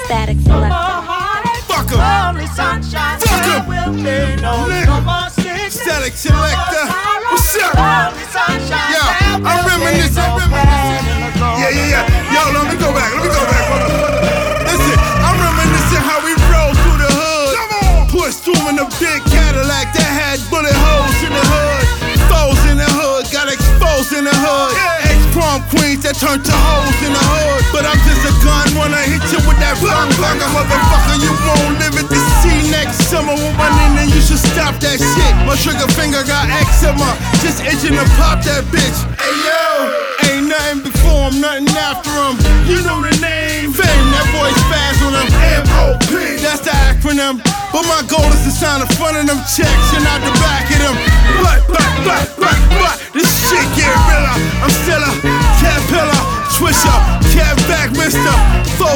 Static Selector. Fuck 'em. Fuck 'em. Static Selector. What's up? Yo, I'm reminiscing. Yeah. Yo, let me go back. Listen, I'm reminiscing how we rolled through the hood. Pushed through in a big Cadillac that had bullet holes in the hood. Foes in the hood, got exposed in the hood. Ex-prom queens that turned to hoes in the hood. But I'm just a gun, wanna hit you with that banga, motherfucker. You won't live it to see next summer. When running in, you should stop that shit. My trigger finger got eczema, just itching to pop that bitch. Hey yo, ain't nothing before him, nothing after him. You know the name, Fame, that boy spaz on him. M.O.P. That's the acronym. But my goal is to sign the front of them checks and not the back of them. What? This shit get realer. I'm still a caterpillar, swisher, cat back, mister.